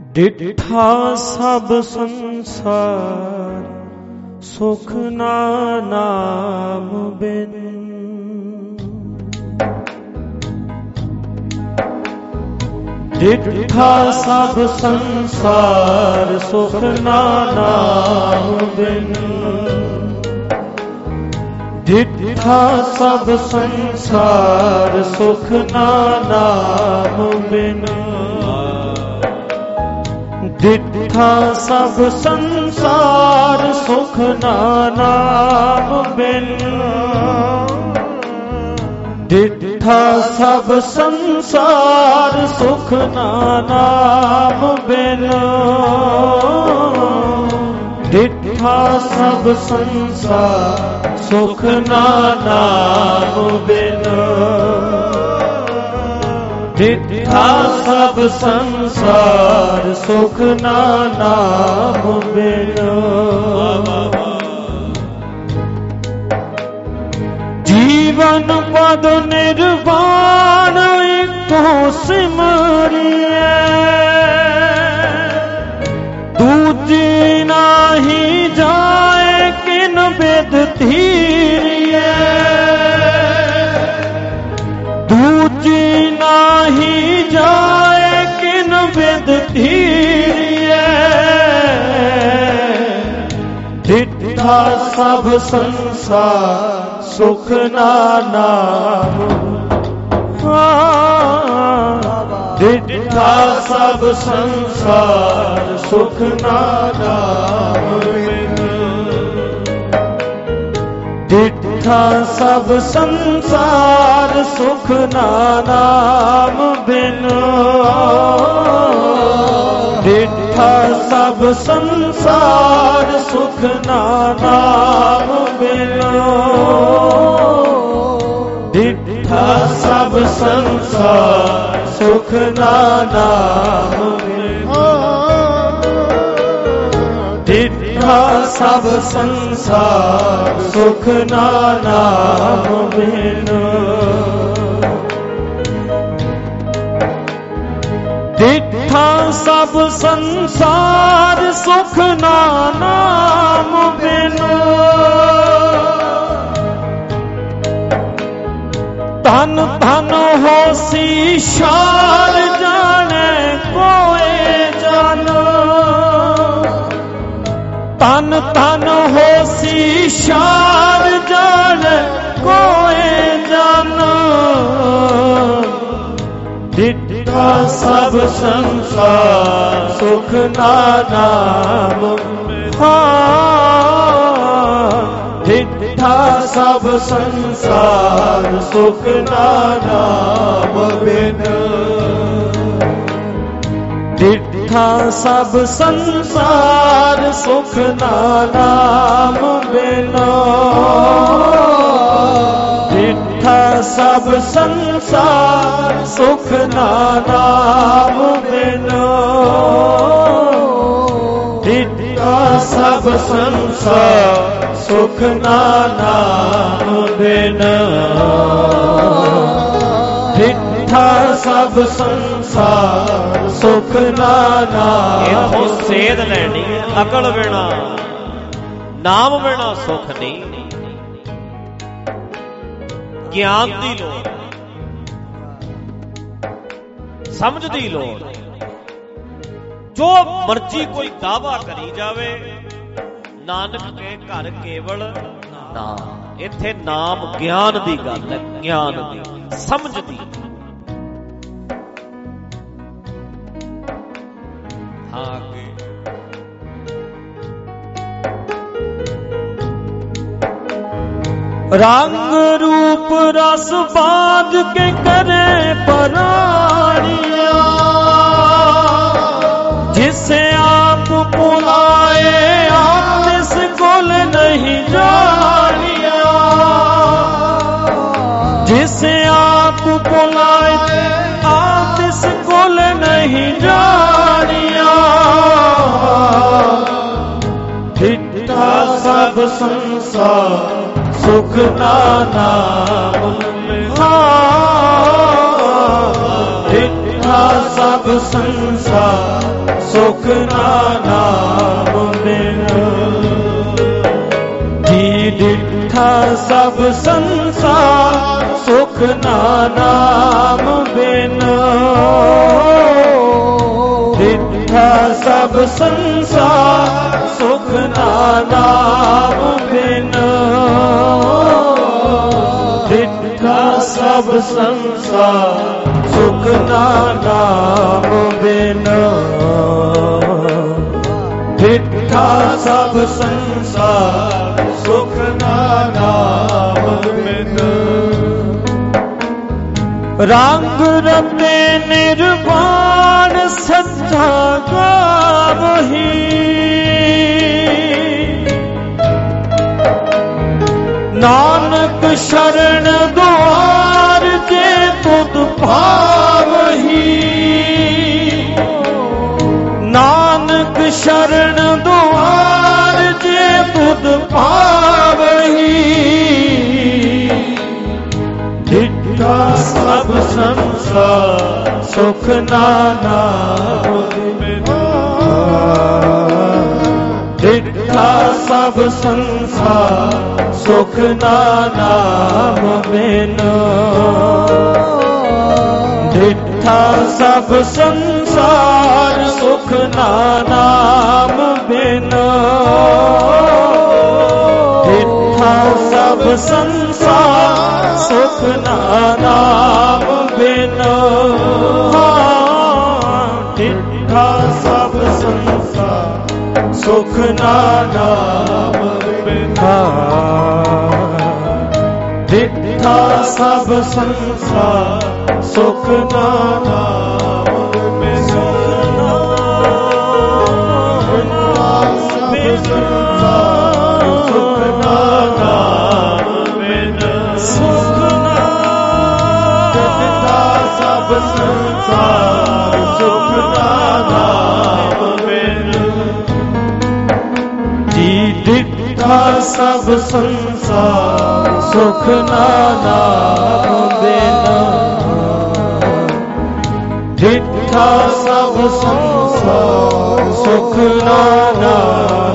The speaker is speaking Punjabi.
ਡਿਠਾ ਸਭ ਸੰਸਾਰ ਸੁਖ ਨਾ ਨਾਮ ਬਿਨ। ਡਿਠਾ ਸਭ ਸੰਸਾਰ ਸੁਖ ਨਾ ਨਾਮ ਬਿਨ। ਡਿਠਾ ਸਭ ਸੰਸਾਰ ਸੁਖ ਨਾ ਨਾਮ ਬਿਨ। ਡਿਠਾ ਸਭ ਸੰਸਾਰ ਸੁਖ ਨਾ ਨਾਮ ਬਿਨ। ਡਿਠਾ ਸਭ ਸੰਸਾਰ ਸੁਖ ਨਾ ਨਾਮ ਬਿਨ। ਡਿਠਾ ਸਭ ਸੰਸਾਰ ਸੁਖ ਨਾ ਨਾਮ ਬਿਨ। ਡਿਠਾ ਸਭ ਸੰਸਾਰ ਸੁਖ ਨਾ ਨਾਮ ਬਿਨ। ਜੀਵਨ ਪਦ ਨਿਰਵਾਣ ਇੱਕੋ ਸਿਮਰਿਐ। ਦੂਜੀ ਨਾਹੀ ਜਾਏ ਕਿਨ ਬਿਦ ਧੀਰਿਐ। ਦੂਜੀ ਨਾਹੀ ਜਾਏ ਕਿਨ ਬਿਦ ਧੀਰਿਐ। ਡਿਠਾ ਸਭ ਸੰਸਾਰ ਸੁਖ ਨਾ ਨਾਮ। ਡਿਠਾ ਸਭ ਸੰਸਾਰ ਸੁਖ ਨਾ ਨਾਮ ਬਿਨ। ਡਿਠਾ ਸਭ ਸੰਸਾਰ ਸੁਖ ਨਾ ਨਾਮ ਬਿਨ। ਡਿਠਾ ਸਭ ਸੰਸਾਰ ਸੁਖ ਨਾ ਨਾਮ ਬਿਨ। ਡਿਠਾ ਸਭ ਸੰਸਾਰ ਸੁਖ ਨਾ ਨਾਮ ਬਿਨ। ਡਿਠਾ ਸਭ ਸੰਸਾਰ ਸੁਖ ਨਾ ਨਾਮ ਬਿਨ। ਡਿਠਾ ਸਭ ਸੰਸਾਰ ਸੁਖ ਨਾ ਨਾਮ ਬਿਨ। ਧਨ ਧਨ ਹੋਸੀ ਸ਼ਾਲ ਜਾਣੇ ਕੋਏ ਜਨ। ਧਨ ਧਨ ਹੋਸੀ ਸ਼ਾਲ ਜਾਣੇ ਕੋਏ ਜਨ। ਡਿਠਾ ਸਭ ਸੰਸਾਰ ਸੁਖ ਨਾ ਨਾਮ। ਡਿਠਾ ਸਭ ਸੰਸਾਰ ਸੁਖ ਨਾ ਨਾਮ ਬਿਨ। ਡਿਠਾ ਸਭ ਸੰਸਾਰ ਸੁਖ ਨਾ ਨਾਮ ਬਿਨ। ਡਿਠਾ ਸਭ ਸੰਸਾਰ ਸੁਖ ਨਾ ਨਾਮ ਬਿਨ। ਡਿਠਾ ਸਭ ਸੰਸਾਰ ਸੁਖ ਨਾ ਨਾਮ ਬਿਨ। ਡਿਠਾ ਸਭ ਸੰਸਾਰ ਸੁਖ ਨਾ ਨਾਮ। ਇੱਥੋਂ ਸੇਧ ਲੈਣੀ ਅਕਲ ਬਿਨਾ ਨਾਮ ਬਿਨਾ ਸੁਖ ਨਹੀਂ। ਗਿਆਨ ਦੀ ਲੋੜ, ਸਮਝ ਦੀ ਲੋੜ। ਜੋ ਮਰਜੀ ਕੋਈ ਦਾਵਾ ਕਰੀ ਜਾਵੇ, ਨਾਨਕ ਕੇ ਘਰ ਕੇਵਲ ਨਾਮ। ਇੱਥੇ ਨਾਮ ਗਿਆਨ ਦੀ ਗੱਲ ਹੈ, ਗਿਆਨ ਦੀ, ਸਮਝ ਦੀ। ਹਾਂ ਅੱਗੇ ਰੰਗ ਰੂਪ ਰਸ ਬਾਜ ਕੇ ਕਰੇ ਪਰਾਣੀਆਂ। ਜਿਸੇ ਆਪ ਪੁਲਾਏ ਆਪ ਇਸ ਕੋਲ ਨਹੀਂ ਜਾਣਿਆ। ਜਿਸੇ ਆਪ ਪੁਲਾਏ ਆਪ ਇਸ ਕੋਲ ਨਹੀਂ ਜਾਣਿਆ। ਡਿਠਾ ਸਭ ਸੰਸਾਰ ਸੁਖ ਨਾ ਨਾਮ। ਡਿਠਾ ਸਭ ਸੰਸਾਰ ਸੁਖ ਨਾ ਨਾਮ ਬਿਨ। ਜੀ ਡਿਠਾ ਸਭ ਸੰਸਾਰ ਸੁਖ ਨਾ ਨਾਮ ਬਿਨ। ਡਿਠਾ ਸਭ ਸੰਸਾਰ ਸੁਖ ਨਾ ਨਾਮ ਬਿਨ। ਡਿਠਾ ਸਭ ਸੰਸਾਰ ਸੁਖ ਨਾ ਨਾਮ ਬਿਨ। ਡਿਠਾ ਸਭ ਸੰਸਾਰ ਸੁਖ ਨਾ ਨਾਮ ਬਿਨ। ਰੰਗ ਰਤੇ ਨਿਰਵਾਣ ਸੱਚਾ ਗਾਵਹੀ। ਨਾਨਕ ਸ਼ਰਨ ਦੁਆਰ ਜੇ ਤੁਧ ਭਾਵਹੀ। ਨਾਨਕ ਸ਼ਰਨ ਦੁਆਰ ਜੇ ਤੁਧ ਭਾਵਹੀ। ਡਿਠਾ ਸਭ ਸੰਸਾਰ ਸੁਖ ਨਾ ਨਾਮ ਬਿਨ। ਡਿਠਾ ਸਭ ਸੰਸਾਰ ਸੁਖ ਨਾ ਨਾਮ ਬਿਨ। ਡਿਠਾ ਸਭ ਸੰਸਾਰ ਸੁਖ ਨਾ ਨਾਮ ਬਿਨ। ਡਿਠਾ ਸਭ ਸੰਸਾਰ ਸੁਖ ਨਾ ਨਾਮ ਬਿਨ। ਡਿਠਾ ਸਭ ਸੰਸਾਰ ਸੁਖ ਨਾ ਨਾਮ ਬਿਨ। ਡਿਠਾ ਸਭ ਸੰਸਾਰ ਸੁਖ ਨਾ ਨਾਮ ਬਿਨ। ਸੁਖ ਨਾ ਨਾਮ ਬਿਨ। ਸੁਖ ਨਾ ਡਿਠਾ ਸਭ ਸੰਸਾਰ ਸੁਖ ਨਾ ਨਾਮ ਬਿਨ। ਜੀ ਡਿਠਾ ਸਭ ਸੰਸਾਰ ਸੁਖ ਨਾ ਨਾਮ ਬਿਨ। ਡਿਠਾ ਸਭ ਸੰਸਾਰ ਸੁਖ ਨਾ ਨਾਮ